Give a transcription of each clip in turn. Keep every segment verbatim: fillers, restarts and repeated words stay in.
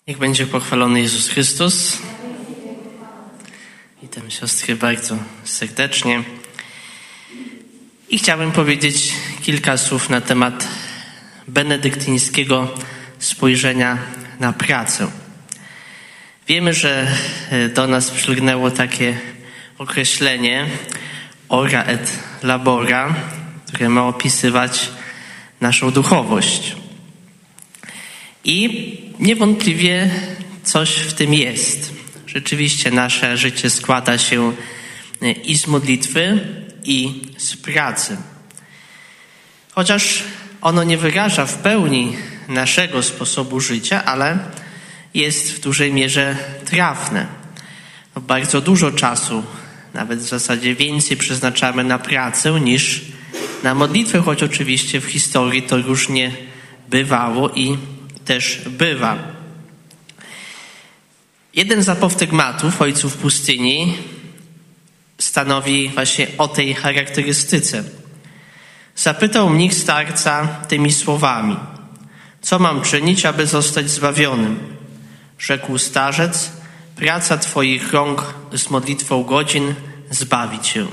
Niech będzie pochwalony Jezus Chrystus. Witam siostry bardzo serdecznie. I chciałbym powiedzieć kilka słów na temat benedyktyńskiego spojrzenia na pracę. Wiemy, że do nas przylgnęło takie określenie ora et labora, które ma opisywać naszą duchowość. I niewątpliwie coś w tym jest. Rzeczywiście nasze życie składa się i z modlitwy, i z pracy. Chociaż ono nie wyraża w pełni naszego sposobu życia, ale jest w dużej mierze trafne. No, bardzo dużo czasu, nawet w zasadzie więcej przeznaczamy na pracę niż na modlitwę, choć oczywiście w historii to różnie bywało i też bywa. Jeden z apostygmatów ojców pustyni stanowi właśnie o tej charakterystyce. Zapytał mnich starca tymi słowami: co mam czynić, aby zostać zbawionym? Rzekł starzec: praca twoich rąk z modlitwą godzin zbawi cię.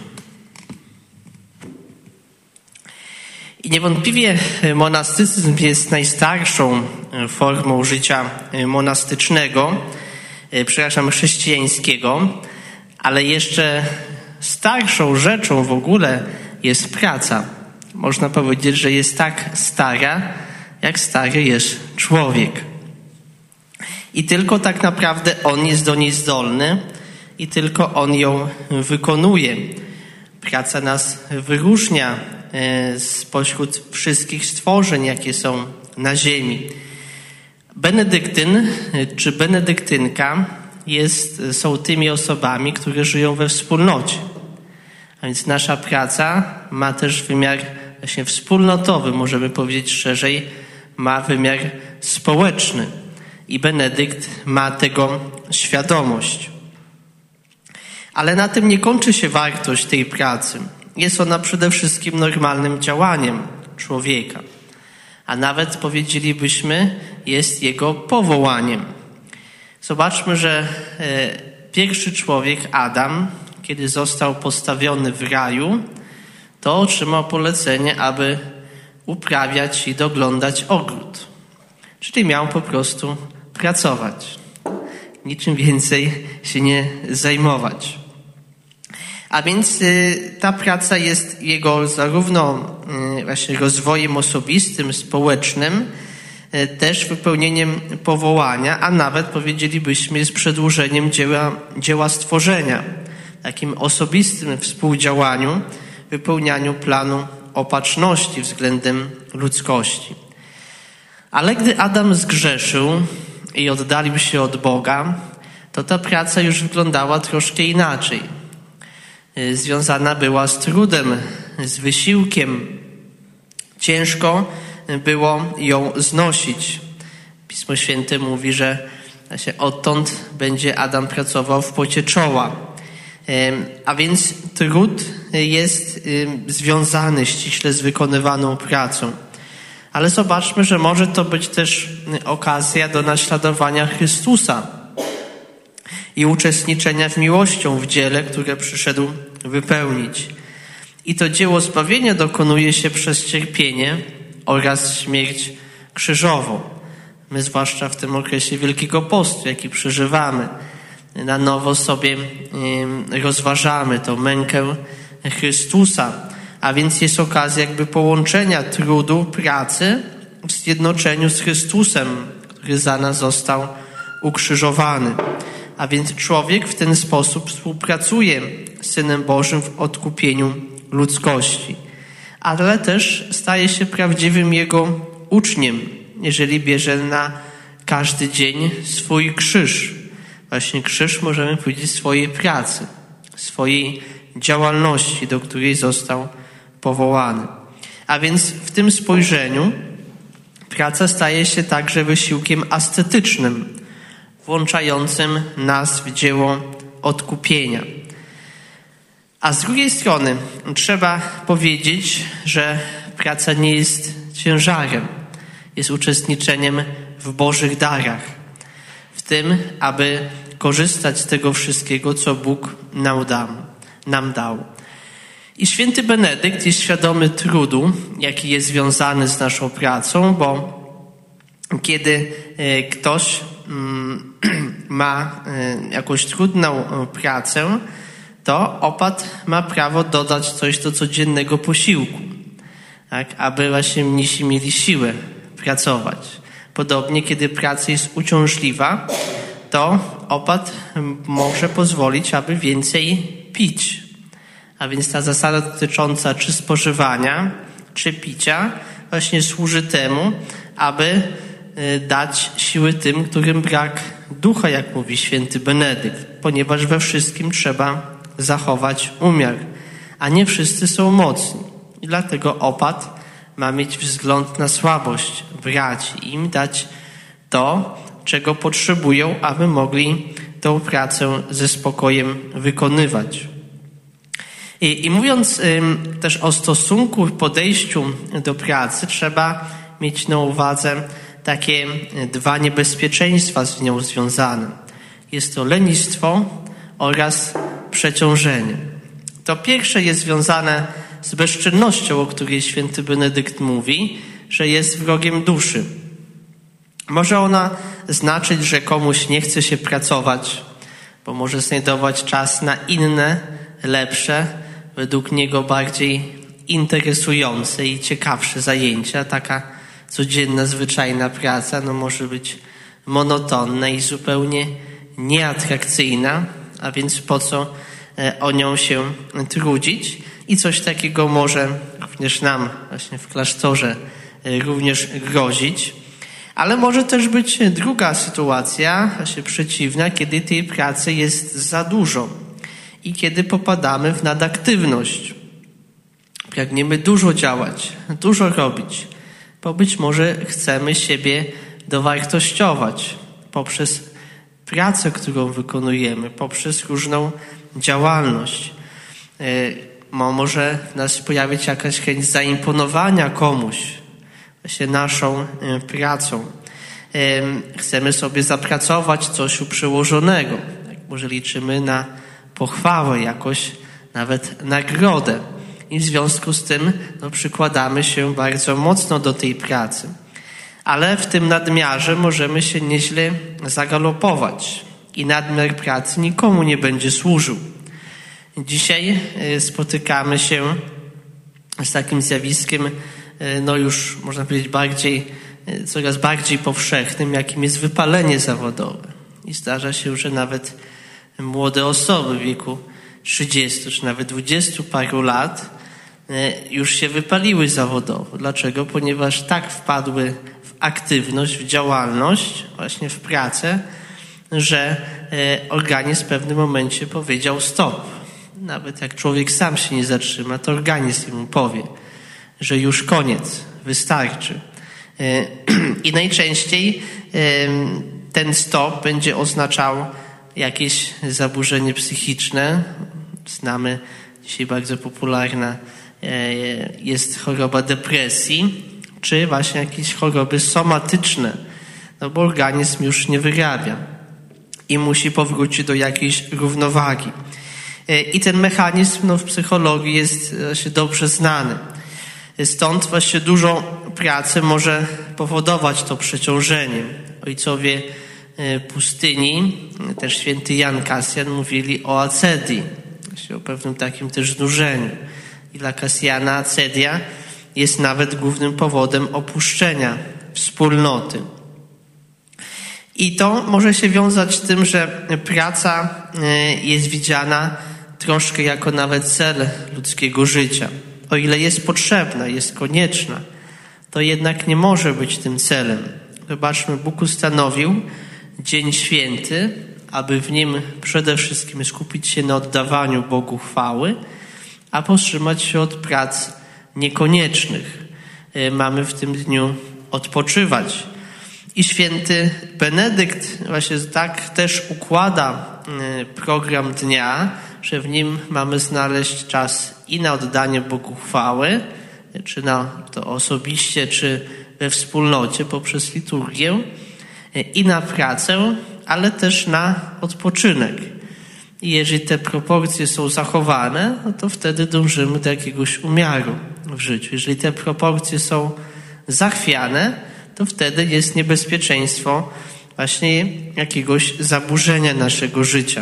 I niewątpliwie monastycyzm jest najstarszą formą życia monastycznego, przepraszam, chrześcijańskiego, ale jeszcze starszą rzeczą w ogóle jest praca. Można powiedzieć, że jest tak stara, jak stary jest człowiek. I tylko tak naprawdę on jest do niej zdolny i tylko on ją wykonuje. Praca nas wyróżnia spośród wszystkich stworzeń, jakie są na ziemi. Benedyktyn czy benedyktynka jest, są tymi osobami, które żyją we wspólnocie. A więc nasza praca ma też wymiar właśnie wspólnotowy, możemy powiedzieć szerzej, ma wymiar społeczny. I Benedykt ma tego świadomość. Ale na tym nie kończy się wartość tej pracy. Jest ona przede wszystkim normalnym działaniem człowieka. A nawet powiedzielibyśmy, jest jego powołaniem. Zobaczmy, że pierwszy człowiek, Adam, kiedy został postawiony w raju, to otrzymał polecenie, aby uprawiać i doglądać ogród. Czyli miał po prostu pracować. Niczym więcej się nie zajmować. A więc y, ta praca jest jego zarówno y, właśnie rozwojem osobistym, społecznym, y, też wypełnieniem powołania, a nawet powiedzielibyśmy jest przedłużeniem dzieła, dzieła stworzenia, takim osobistym współdziałaniu, wypełnianiu planu opatrzności względem ludzkości. Ale gdy Adam zgrzeszył i oddalił się od Boga, to ta praca już wyglądała troszkę inaczej. Związana była z trudem, z wysiłkiem. Ciężko było ją znosić. Pismo Święte mówi, że właśnie odtąd będzie Adam pracował w pocie czoła. A więc trud jest związany ściśle z wykonywaną pracą. Ale zobaczmy, że może to być też okazja do naśladowania Chrystusa i uczestniczenia w miłością w dziele, które przyszedł wypełnić. I to dzieło zbawienia dokonuje się przez cierpienie oraz śmierć krzyżową. My zwłaszcza w tym okresie Wielkiego Postu, jaki przeżywamy, na nowo sobie rozważamy tą mękę Chrystusa. A więc jest okazja jakby połączenia trudu, pracy w zjednoczeniu z Chrystusem, który za nas został ukrzyżowany. A więc człowiek w ten sposób współpracuje z Synem Bożym w odkupieniu ludzkości. Ale też staje się prawdziwym Jego uczniem, jeżeli bierze na każdy dzień swój krzyż. Właśnie krzyż, możemy powiedzieć, swojej pracy, swojej działalności, do której został powołany. A więc w tym spojrzeniu praca staje się także wysiłkiem ascetycznym, włączającym nas w dzieło odkupienia. A z drugiej strony trzeba powiedzieć, że praca nie jest ciężarem, jest uczestniczeniem w Bożych darach. tym, aby korzystać z tego wszystkiego, co Bóg nam dał. Nam dał. I święty Benedykt jest świadomy trudu, jaki jest związany z naszą pracą, bo kiedy ktoś ma jakąś trudną pracę, to opat ma prawo dodać coś do codziennego posiłku, tak, aby właśnie mnisi mieli siłę pracować. Podobnie, kiedy praca jest uciążliwa, to opat może pozwolić, aby więcej pić. A więc ta zasada dotycząca czy spożywania, czy picia właśnie służy temu, aby dać siły tym, którym brak ducha, jak mówi święty Benedykt, ponieważ we wszystkim trzeba zachować umiar, a nie wszyscy są mocni. I dlatego opat ma mieć wzgląd na słabość braci i im dać to, czego potrzebują, aby mogli tę pracę ze spokojem wykonywać. I, i mówiąc ym, też o stosunku, podejściu do pracy, trzeba mieć na uwadze takie dwa niebezpieczeństwa z nią związane. Jest to lenistwo oraz przeciążenie. To pierwsze jest związane z bezczynnością, o której święty Benedykt mówi, że jest wrogiem duszy. Może ona znaczyć, że komuś nie chce się pracować, bo może znajdować czas na inne, lepsze, według niego bardziej interesujące i ciekawsze zajęcia. Taka codzienna, zwyczajna praca no może być monotonna i zupełnie nieatrakcyjna, a więc po co o nią się trudzić? I coś takiego może również nam właśnie w klasztorze również grozić. Ale może też być druga sytuacja, właśnie przeciwna, kiedy tej pracy jest za dużo i kiedy popadamy w nadaktywność. Pragniemy dużo działać, dużo robić, bo być może chcemy siebie dowartościować poprzez pracę, którą wykonujemy, poprzez różną działalność. Może w nas pojawić jakaś chęć zaimponowania komuś właśnie naszą pracą. Chcemy sobie zapracować coś u przełożonego. Może liczymy na pochwałę, jakoś nawet nagrodę. I w związku z tym no, przykładamy się bardzo mocno do tej pracy. Ale w tym nadmiarze możemy się nieźle zagalopować i nadmiar pracy nikomu nie będzie służył. Dzisiaj spotykamy się z takim zjawiskiem, no już można powiedzieć bardziej, coraz bardziej powszechnym, jakim jest wypalenie zawodowe. I zdarza się, że nawet młode osoby w wieku trzydziestu czy nawet dwudziestu paru lat już się wypaliły zawodowo. Dlaczego? Ponieważ tak wpadły w aktywność, w działalność, właśnie w pracę, że organizm w pewnym momencie powiedział stop. Nawet jak człowiek sam się nie zatrzyma, to organizm mu powie, że już koniec, wystarczy. I najczęściej ten stop będzie oznaczał jakieś zaburzenie psychiczne. Znamy dzisiaj bardzo popularna jest choroba depresji, czy właśnie jakieś choroby somatyczne, no bo organizm już nie wyrabia i musi powrócić do jakiejś równowagi. I ten mechanizm no, w psychologii jest właśnie dobrze znany. Stąd właśnie dużo pracy może powodować to przeciążenie. Ojcowie pustyni, też święty Jan Kasjan mówili o acedii, właśnie o pewnym takim też znużeniu. I dla Kasjana acedia jest nawet głównym powodem opuszczenia wspólnoty. I to może się wiązać z tym, że praca jest widziana troszkę jako nawet cel ludzkiego życia. O ile jest potrzebna, jest konieczna, to jednak nie może być tym celem. Zobaczmy, Bóg ustanowił dzień święty, aby w nim przede wszystkim skupić się na oddawaniu Bogu chwały, a powstrzymać się od prac niekoniecznych. Mamy w tym dniu odpoczywać. I święty Benedykt właśnie tak też układa program dnia, że w nim mamy znaleźć czas i na oddanie Bogu chwały, czy na to osobiście, czy we wspólnocie poprzez liturgię, i na pracę, ale też na odpoczynek. I jeżeli te proporcje są zachowane, no to wtedy dążymy do jakiegoś umiaru w życiu. Jeżeli te proporcje są zachwiane, to wtedy jest niebezpieczeństwo właśnie jakiegoś zaburzenia naszego życia.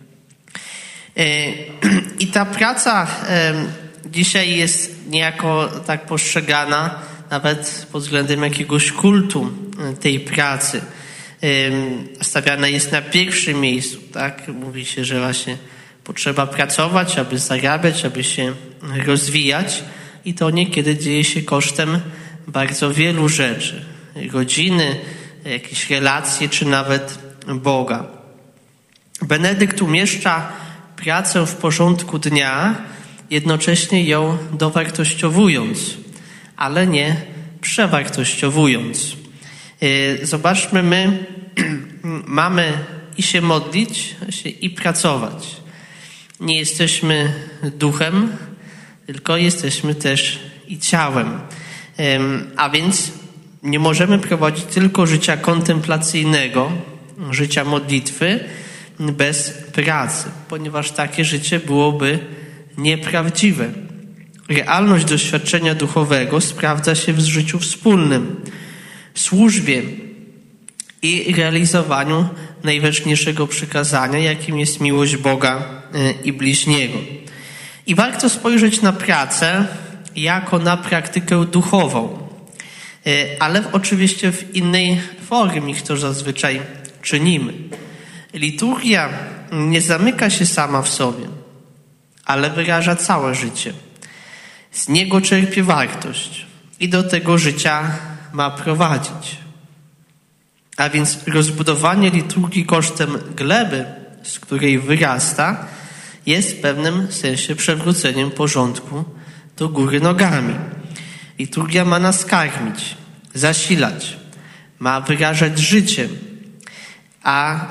I ta praca dzisiaj jest niejako tak postrzegana nawet pod względem jakiegoś kultu tej pracy. Stawiana jest na pierwszym miejscu, tak? Mówi się, że właśnie potrzeba pracować, aby zarabiać, aby się rozwijać i to niekiedy dzieje się kosztem bardzo wielu rzeczy. Rodziny, jakieś relacje, czy nawet Boga. Benedykt umieszcza pracę w porządku dnia, jednocześnie ją dowartościowując, ale nie przewartościowując. Zobaczmy, my mamy i się modlić, i pracować. Nie jesteśmy duchem, tylko jesteśmy też i ciałem. A więc nie możemy prowadzić tylko życia kontemplacyjnego, życia modlitwy bez pracy, ponieważ takie życie byłoby nieprawdziwe. Realność doświadczenia duchowego sprawdza się w życiu wspólnym, w służbie i realizowaniu najważniejszego przykazania, jakim jest miłość Boga i bliźniego. I warto spojrzeć na pracę jako na praktykę duchową, ale oczywiście w innej formie niż to zazwyczaj czynimy. Liturgia nie zamyka się sama w sobie, ale wyraża całe życie. Z niego czerpie wartość i do tego życia ma prowadzić. A więc rozbudowanie liturgii kosztem gleby, z której wyrasta, jest w pewnym sensie przewróceniem porządku do góry nogami. Liturgia ma nas karmić, zasilać, ma wyrażać życie, a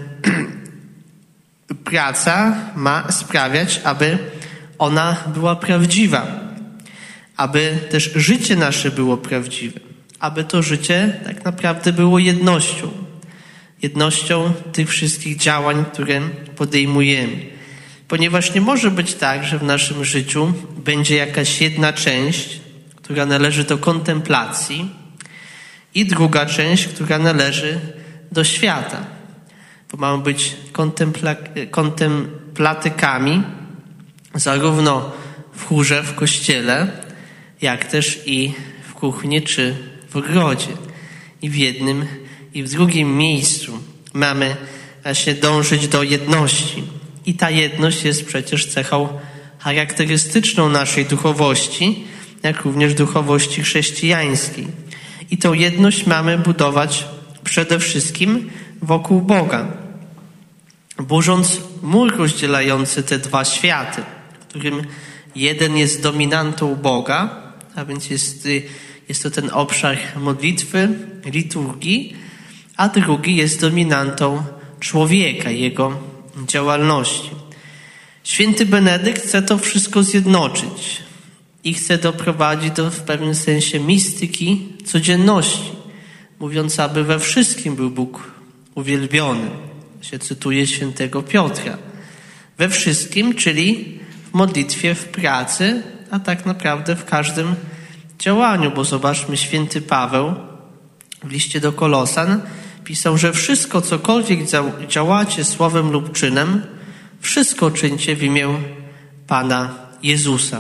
y, praca ma sprawiać, aby ona była prawdziwa, aby też życie nasze było prawdziwe, aby to życie tak naprawdę było jednością, jednością tych wszystkich działań, które podejmujemy. Ponieważ nie może być tak, że w naszym życiu będzie jakaś jedna część, która należy do kontemplacji i druga część, która należy do świata. Bo mamy być kontempla- kontemplatykami zarówno w chórze, w kościele, jak też i w kuchni czy w ogrodzie. I w jednym i w drugim miejscu mamy właśnie dążyć do jedności. I ta jedność jest przecież cechą charakterystyczną naszej duchowości, jak również duchowości chrześcijańskiej. I tą jedność mamy budować przede wszystkim wokół Boga, burząc mur rozdzielający te dwa światy, w którym jeden jest dominantą Boga, a więc jest, jest to ten obszar modlitwy, liturgii, a drugi jest dominantą człowieka, jego działalności. Święty Benedykt chce to wszystko zjednoczyć i chce doprowadzić do w pewnym sensie mistyki codzienności, mówiąc, aby we wszystkim był Bóg uwielbiony. Się cytuje świętego Piotra. We wszystkim, czyli w modlitwie, w pracy, a tak naprawdę w każdym działaniu, bo zobaczmy, święty Paweł w liście do Kolosan pisał, że wszystko, cokolwiek działacie słowem lub czynem, wszystko czyńcie w imię Pana Jezusa.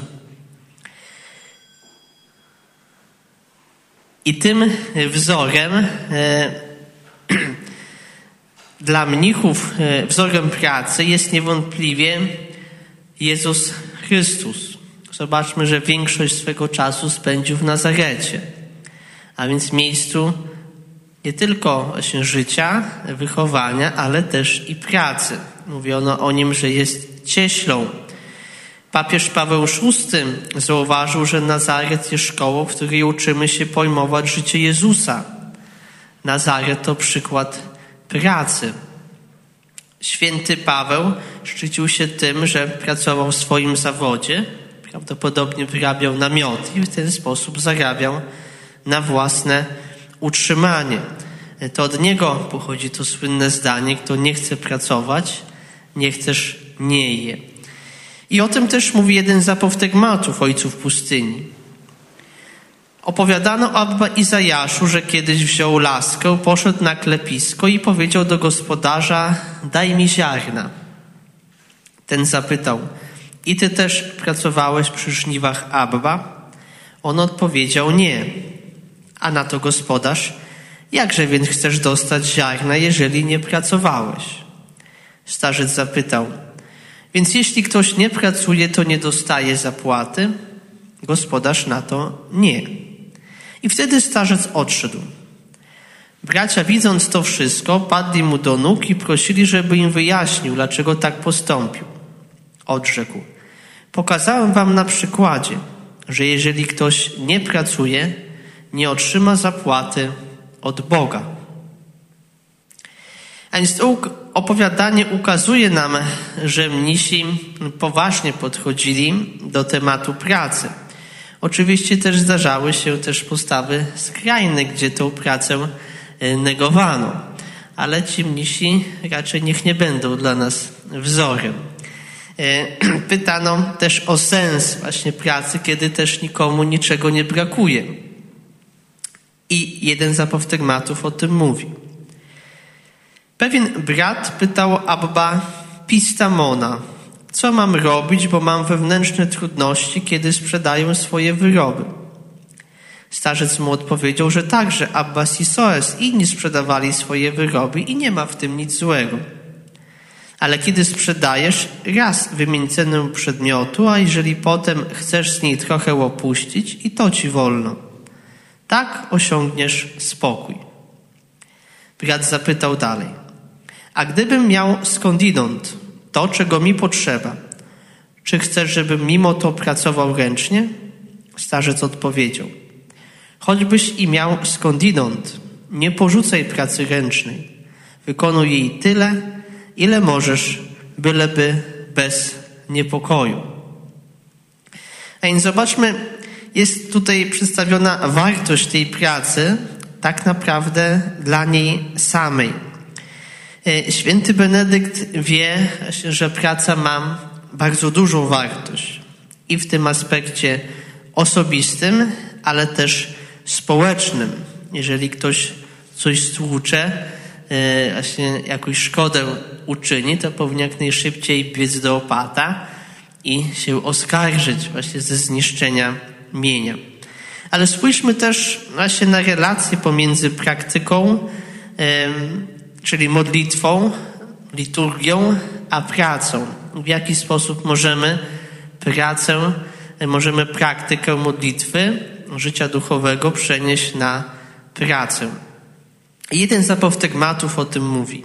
I tym wzorem e, dla mnichów, e, wzorem pracy jest niewątpliwie Jezus Chrystus. Zobaczmy, że większość swego czasu spędził w Nazarecie, a więc miejscu nie tylko właśnie życia, wychowania, ale też i pracy. Mówiono o nim, że jest cieślą. Papież Paweł szósty zauważył, że Nazaret jest szkołą, w której uczymy się pojmować życie Jezusa. Nazaret to przykład pracy. Święty Paweł szczycił się tym, że pracował w swoim zawodzie, prawdopodobnie wyrabiał namioty i w ten sposób zarabiał na własne utrzymanie. to od niego pochodzi to słynne zdanie: kto nie chce pracować, niech też nie je. I o tym też mówi jeden z apoftegmatów ojców pustyni. Opowiadano Abba Izajaszu, że kiedyś wziął laskę, poszedł na klepisko i powiedział do gospodarza: daj mi ziarna. Ten zapytał: i ty też pracowałeś przy żniwach Abba? On odpowiedział: nie. A na to gospodarz: jakże więc chcesz dostać ziarna, jeżeli nie pracowałeś? Starzec zapytał: więc jeśli ktoś nie pracuje, to nie dostaje zapłaty? Gospodarz na to: nie. I wtedy starzec odszedł. Bracia, widząc to wszystko, padli mu do nóg i prosili, żeby im wyjaśnił, dlaczego tak postąpił. Odrzekł: pokazałem wam na przykładzie, że jeżeli ktoś nie pracuje, nie otrzyma zapłaty od Boga. A więc to opowiadanie ukazuje nam, że mnisi poważnie podchodzili do tematu pracy. Oczywiście też zdarzały się też postawy skrajne, gdzie tą pracę negowano. Ale ci mnisi raczej niech nie będą dla nas wzorem. Pytano też o sens właśnie pracy, kiedy też nikomu niczego nie brakuje. I jeden z apoftegmatów o tym mówi. Pewien brat pytał Abba Pistamona: co mam robić, bo mam wewnętrzne trudności, kiedy sprzedaję swoje wyroby? Starzec mu odpowiedział, że także Abba Sisoes i inni sprzedawali swoje wyroby i nie ma w tym nic złego. Ale kiedy sprzedajesz, raz wymień cenę przedmiotu, a jeżeli potem chcesz z niej trochę opuścić, i to ci wolno. Tak osiągniesz spokój. Brat zapytał dalej: a gdybym miał skądinąd to, czego mi potrzeba, czy chcesz, żebym mimo to pracował ręcznie? Starzec odpowiedział: choćbyś i miał skądinąd, nie porzucaj pracy ręcznej. Wykonuj jej tyle, ile możesz, byleby bez niepokoju. A więc zobaczmy, jest tutaj przedstawiona wartość tej pracy tak naprawdę dla niej samej. Święty Benedykt wie, że praca ma bardzo dużą wartość i w tym aspekcie osobistym, ale też społecznym. Jeżeli ktoś coś stłucze, właśnie jakąś szkodę uczyni, to powinien jak najszybciej biec do opata i się oskarżyć właśnie ze zniszczenia mienia. Ale spójrzmy też właśnie na relację pomiędzy praktyką, czyli modlitwą, liturgią, a pracą. W jaki sposób możemy pracę, możemy praktykę modlitwy, życia duchowego przenieść na pracę. Jeden z apoftegmatów o tym mówi.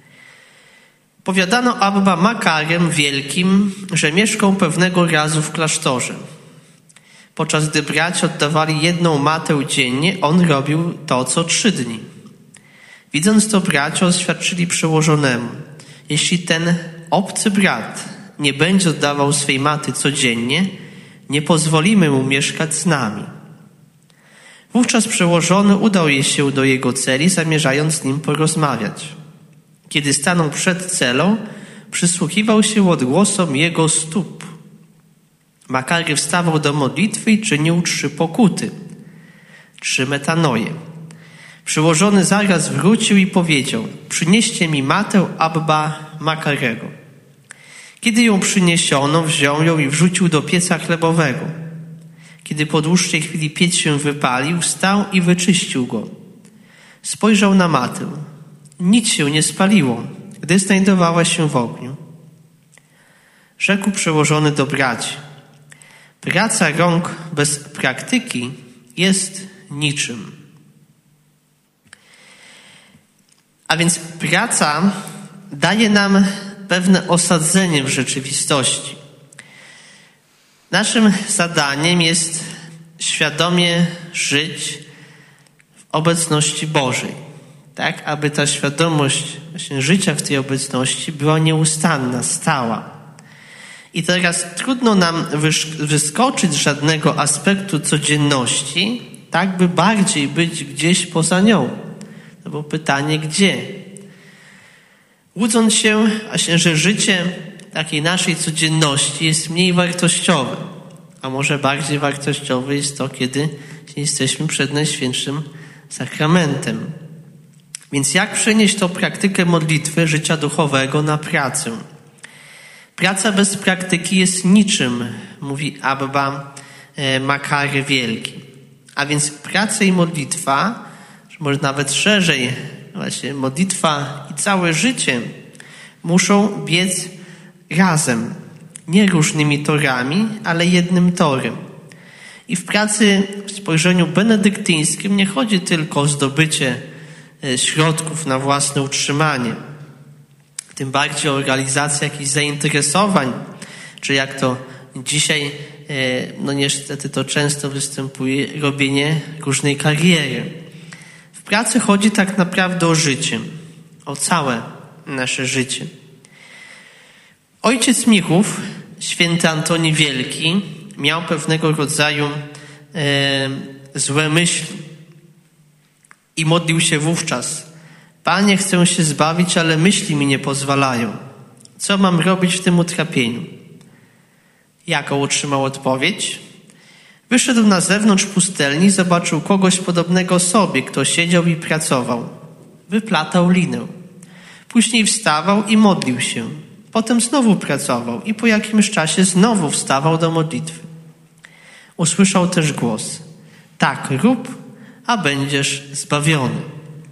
Powiadano Abba Makarem Wielkim, że mieszkał pewnego razu w klasztorze. Podczas gdy bracia oddawali jedną matę dziennie, on robił to co trzy dni. Widząc to, bracia oświadczyli przełożonemu: jeśli ten obcy brat nie będzie oddawał swej maty codziennie, nie pozwolimy mu mieszkać z nami. Wówczas przełożony udał je się do jego celi, zamierzając z nim porozmawiać. Kiedy stanął przed celą, przysłuchiwał się odgłosom jego stóp. Makary wstawał do modlitwy i czynił trzy pokuty, trzy metanoje. Przełożony zaraz wrócił i powiedział: przynieście mi matę Abba Makarego. Kiedy ją przyniesiono, wziął ją i wrzucił do pieca chlebowego. Kiedy po dłuższej chwili piec się wypalił, wstał i wyczyścił go. Spojrzał na matę. Nic się nie spaliło, gdy znajdowała się w ogniu. Rzekł przełożony do braci: praca rąk bez praktyki jest niczym. A więc praca daje nam pewne osadzenie w rzeczywistości. Naszym zadaniem jest świadomie żyć w obecności Bożej. Tak, aby ta świadomość właśnie życia w tej obecności była nieustanna, stała. I teraz trudno nam wyskoczyć z żadnego aspektu codzienności, tak by bardziej być gdzieś poza nią. No bo pytanie, gdzie? Łudząc się, właśnie, że życie takiej naszej codzienności jest mniej wartościowe, a może bardziej wartościowe jest to, kiedy jesteśmy przed Najświętszym Sakramentem. Więc jak przenieść tą praktykę modlitwy, życia duchowego na pracę? Praca bez praktyki jest niczym, mówi Abba Makary Wielki. A więc praca i modlitwa, może nawet szerzej, właśnie modlitwa i całe życie muszą biec razem, nie różnymi torami, ale jednym torem. I w pracy w spojrzeniu benedyktyńskim nie chodzi tylko o zdobycie środków na własne utrzymanie, tym bardziej o realizację jakichś zainteresowań, czy jak to dzisiaj, no niestety to często występuje, robienie różnej kariery. W pracy chodzi tak naprawdę o życie, o całe nasze życie. Ojciec Michów, święty Antoni Wielki, miał pewnego rodzaju e, złe myśli i modlił się wówczas: Panie, chcę się zbawić, ale myśli mi nie pozwalają. Co mam robić w tym utrapieniu? Jaką otrzymał odpowiedź? Wyszedł na zewnątrz pustelni i zobaczył kogoś podobnego sobie, kto siedział i pracował. Wyplatał linę. Później wstawał i modlił się. Potem znowu pracował i po jakimś czasie znowu wstawał do modlitwy. Usłyszał też głos: tak rób, a będziesz zbawiony.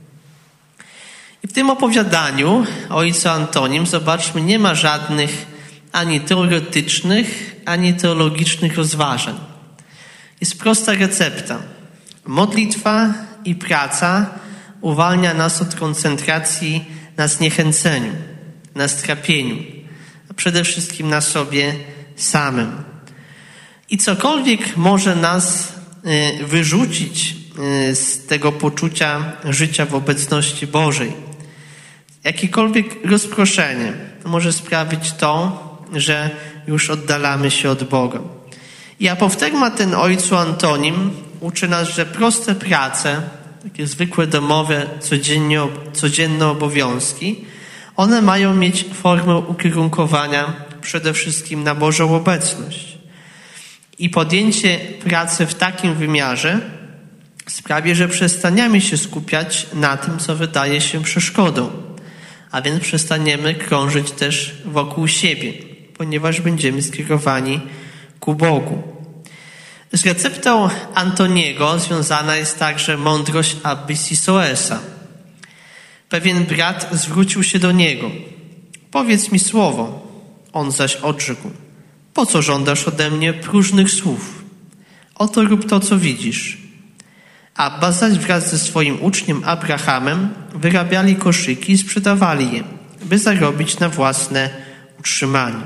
I w tym opowiadaniu o ojcu Antonim, zobaczmy, nie ma żadnych ani teoretycznych, ani teologicznych rozważań. Jest prosta recepta. Modlitwa i praca uwalnia nas od koncentracji na zniechęceniu, na strapieniu, a przede wszystkim na sobie samym. I cokolwiek może nas wyrzucić z tego poczucia życia w obecności Bożej, jakiekolwiek rozproszenie może sprawić to, że już oddalamy się od Boga. I apoftegma ten ojcu Antonim uczy nas, że proste prace, takie zwykłe domowe, codziennie, codzienne obowiązki, one mają mieć formę ukierunkowania przede wszystkim na Bożą obecność. I podjęcie pracy w takim wymiarze sprawi, że przestaniemy się skupiać na tym, co wydaje się przeszkodą, a więc przestaniemy krążyć też wokół siebie, ponieważ będziemy skierowani ku Bogu. Z receptą Antoniego związana jest także mądrość Abby Sisoesa. Pewien brat zwrócił się do niego: powiedz mi słowo. On zaś odrzekł: po co żądasz ode mnie próżnych słów? Oto rób to, co widzisz. Abba zaś wraz ze swoim uczniem Abrahamem wyrabiali koszyki i sprzedawali je, by zarobić na własne utrzymanie.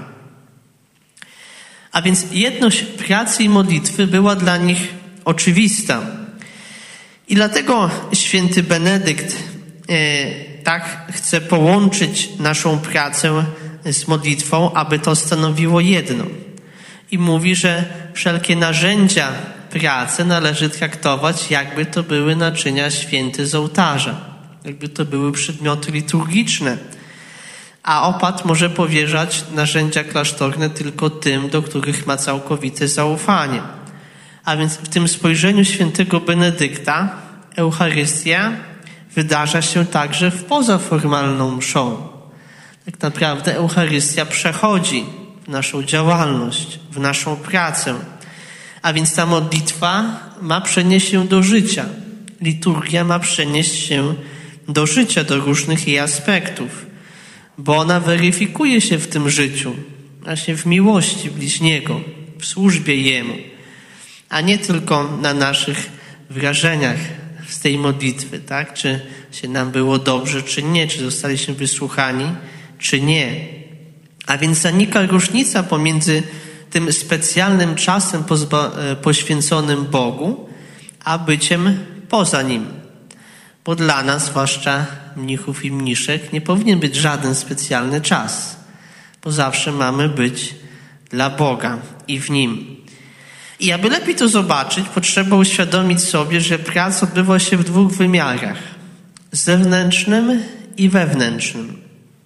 A więc jedność pracy i modlitwy była dla nich oczywista. I dlatego święty Benedykt e, tak chce połączyć naszą pracę z modlitwą, aby to stanowiło jedno. I mówi, że wszelkie narzędzia pracy należy traktować, jakby to były naczynia święte z ołtarza, jakby to były przedmioty liturgiczne. A opat może powierzać narzędzia klasztorne tylko tym, do których ma całkowite zaufanie. A więc w tym spojrzeniu świętego Benedykta Eucharystia wydarza się także w pozaformalną mszą. Tak naprawdę Eucharystia przechodzi w naszą działalność, w naszą pracę. A więc ta modlitwa ma przenieść się do życia. Liturgia ma przenieść się do życia, do różnych jej aspektów, bo ona weryfikuje się w tym życiu, właśnie w miłości bliźniego, w służbie Jemu, a nie tylko na naszych wrażeniach z tej modlitwy, tak? Czy się nam było dobrze, czy nie, czy zostaliśmy wysłuchani, czy nie. A więc zanika różnica pomiędzy tym specjalnym czasem pozba- poświęconym Bogu, a byciem poza Nim. Bo dla nas, zwłaszcza mnichów i mniszek, nie powinien być żaden specjalny czas, bo zawsze mamy być dla Boga i w Nim. I aby lepiej to zobaczyć, potrzeba uświadomić sobie, że praca odbywa się w dwóch wymiarach. zewnętrznym i wewnętrznym.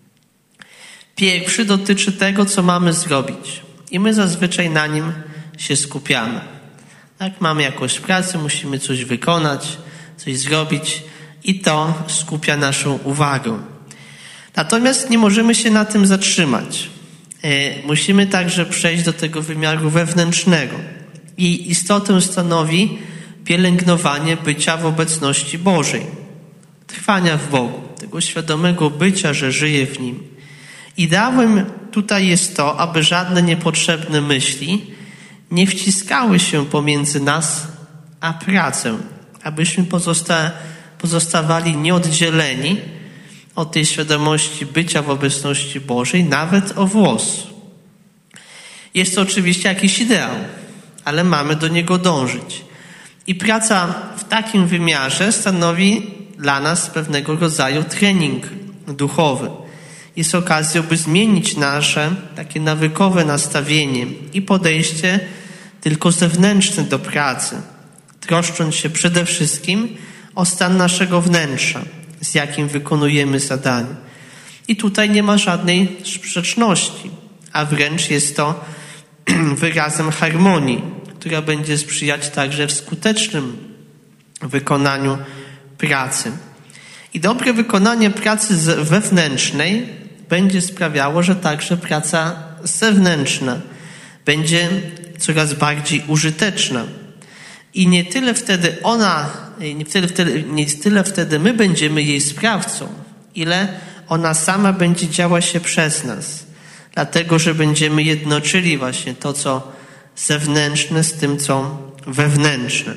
Pierwszy dotyczy tego, co mamy zrobić i my zazwyczaj na nim się skupiamy. Jak mamy jakąś pracę, musimy coś wykonać, coś zrobić i to skupia naszą uwagę. Natomiast nie możemy się na tym zatrzymać. Musimy także przejść do tego wymiaru wewnętrznego. I istotę stanowi pielęgnowanie bycia w obecności Bożej. Trwania w Bogu, tego świadomego bycia, że żyję w Nim. Ideałem tutaj jest to, aby żadne niepotrzebne myśli nie wciskały się pomiędzy nas a pracę. Abyśmy pozosta- pozostawali nieoddzieleni od tej świadomości bycia w obecności Bożej, nawet o włos. Jest to oczywiście jakiś ideał, ale mamy do niego dążyć. I praca w takim wymiarze stanowi dla nas pewnego rodzaju trening duchowy. Jest okazją, by zmienić nasze takie nawykowe nastawienie i podejście tylko zewnętrzne do pracy, troszcząc się przede wszystkim o stan naszego wnętrza, z jakim wykonujemy zadanie. I tutaj nie ma żadnej sprzeczności, a wręcz jest to wyrazem harmonii, która będzie sprzyjać także w skutecznym wykonaniu pracy. I dobre wykonanie pracy wewnętrznej będzie sprawiało, że także praca zewnętrzna będzie coraz bardziej użyteczna. I nie tyle wtedy ona, nie tyle wtedy, nie tyle wtedy my będziemy jej sprawcą, ile ona sama będzie działa się przez nas. Dlatego, że będziemy jednoczyli właśnie to, co zewnętrzne z tym, co wewnętrzne.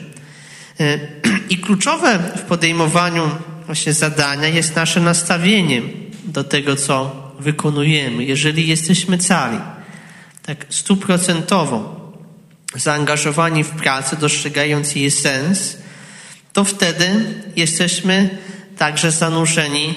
I kluczowe w podejmowaniu właśnie zadania jest nasze nastawienie do tego, co wykonujemy. Jeżeli jesteśmy cali, tak stuprocentowo zaangażowani w pracę, dostrzegając jej sens, to wtedy jesteśmy także zanurzeni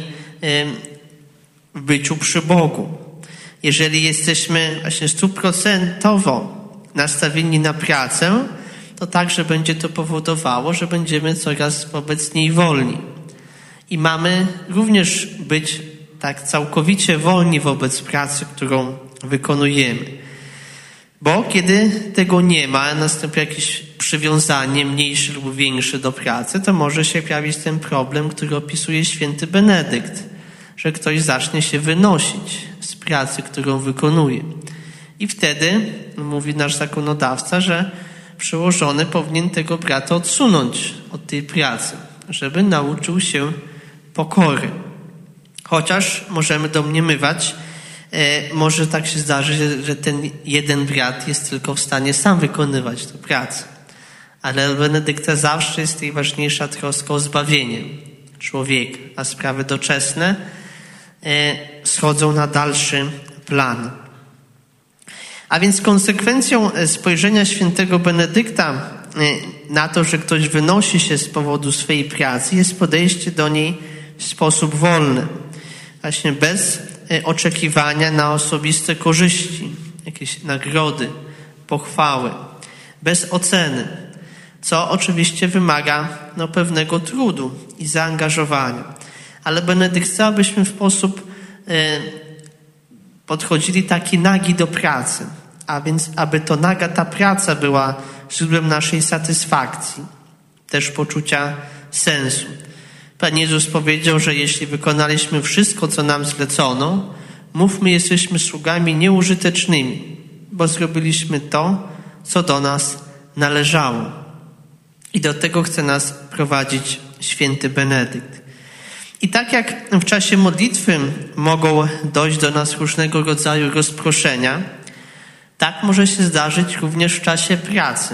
w byciu przy Bogu. Jeżeli jesteśmy właśnie stuprocentowo nastawieni na pracę, to także będzie to powodowało, że będziemy coraz wobec niej wolni. I mamy również być tak całkowicie wolni wobec pracy, którą wykonujemy. Bo kiedy tego nie ma, nastąpi jakieś przywiązanie mniejsze lub większe do pracy, to może się pojawić ten problem, który opisuje święty Benedykt, że ktoś zacznie się wynosić z pracy, którą wykonuje. I wtedy mówi nasz zakonodawca, że przełożony powinien tego brata odsunąć od tej pracy, żeby nauczył się pokory. Chociaż możemy domniemywać, e, może tak się zdarzy, że, że ten jeden brat jest tylko w stanie sam wykonywać tę pracę. Ale dla Benedykta zawsze jest najważniejsza troska o zbawienie człowieka, a sprawy doczesne e, schodzą na dalszy plan. A więc konsekwencją spojrzenia świętego Benedykta na to, że ktoś wynosi się z powodu swojej pracy, jest podejście do niej w sposób wolny. Właśnie bez oczekiwania na osobiste korzyści, jakieś nagrody, pochwały, bez oceny, co oczywiście wymaga no, pewnego trudu i zaangażowania. Ale Benedykt chce, abyśmy w sposób e, podchodzili taki nagi do pracy, a więc aby to naga ta praca była źródłem naszej satysfakcji, też poczucia sensu. Pan Jezus powiedział, że jeśli wykonaliśmy wszystko, co nam zlecono, mówmy, jesteśmy sługami nieużytecznymi, bo zrobiliśmy to, co do nas należało. I do tego chce nas prowadzić święty Benedykt. I tak jak w czasie modlitwy mogą dojść do nas różnego rodzaju rozproszenia, tak może się zdarzyć również w czasie pracy.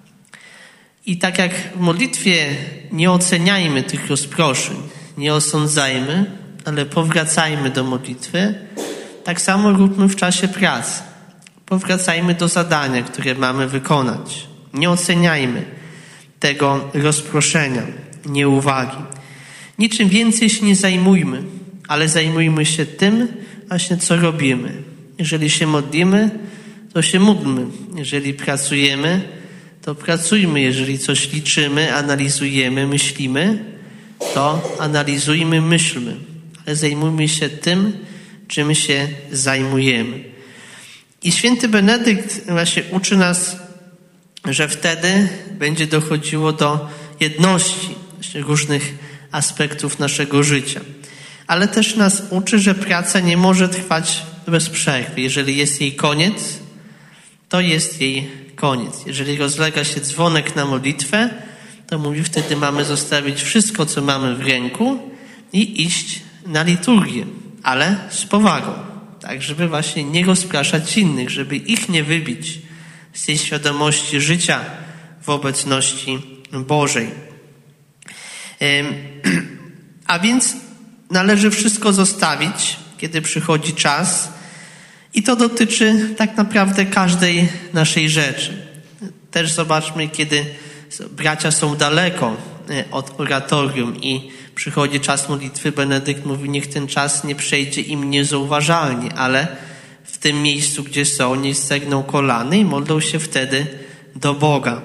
I tak jak w modlitwie nie oceniajmy tych rozproszeń, nie osądzajmy, ale powracajmy do modlitwy, tak samo róbmy w czasie pracy. Powracajmy do zadania, które mamy wykonać. Nie oceniajmy tego rozproszenia, nieuwagi. Niczym więcej się nie zajmujmy, ale zajmujmy się tym właśnie, co robimy. Jeżeli się modlimy, to się módlmy. Jeżeli pracujemy, to pracujmy. Jeżeli coś liczymy, analizujemy, myślimy, to analizujmy, myślmy, ale zajmujmy się tym, czym się zajmujemy. I święty Benedykt właśnie uczy nas, że wtedy będzie dochodziło do jedności różnych aspektów naszego życia. Ale też nas uczy, że praca nie może trwać bez przerwy. Jeżeli jest jej koniec, to jest jej koniec. Jeżeli rozlega się dzwonek na modlitwę, to mówi, wtedy mamy zostawić wszystko, co mamy w ręku i iść na liturgię, ale z powagą, tak, żeby właśnie nie rozpraszać innych, żeby ich nie wybić z tej świadomości życia w obecności Bożej. A więc należy wszystko zostawić, kiedy przychodzi czas, i to dotyczy tak naprawdę każdej naszej rzeczy. Też zobaczmy, kiedy bracia są daleko od oratorium i przychodzi czas modlitwy, Benedykt mówi, niech ten czas nie przejdzie im niezauważalnie, ale w tym miejscu, gdzie są, niech stegną kolany i modlą się wtedy do Boga.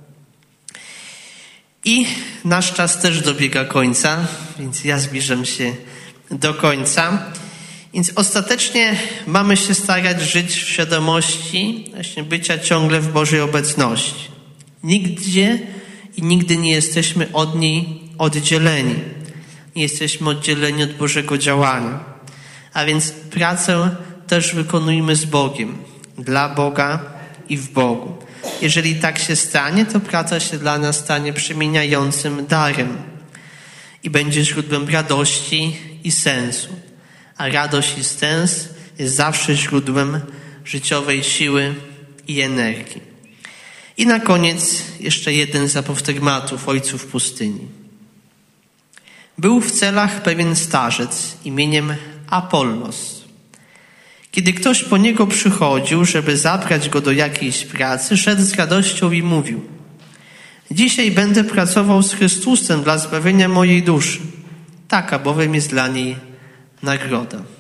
I nasz czas też dobiega końca, więc ja zbliżam się do końca. Więc ostatecznie mamy się starać żyć w świadomości właśnie bycia ciągle w Bożej obecności. Nigdzie i nigdy nie jesteśmy od niej oddzieleni. Nie jesteśmy oddzieleni od Bożego działania. A więc pracę też wykonujmy z Bogiem, dla Boga i w Bogu. Jeżeli tak się stanie, to praca się dla nas stanie przemieniającym darem i będzie źródłem radości i sensu. A radość i sens jest zawsze źródłem życiowej siły i energii. I na koniec jeszcze jeden z apoftegmatów ojców pustyni. Był w celach pewien starzec imieniem Apollos. Kiedy ktoś po niego przychodził, żeby zabrać go do jakiejś pracy, szedł z radością i mówił: dzisiaj będę pracował z Chrystusem dla zbawienia mojej duszy. Taka bowiem jest dla niej nagroda.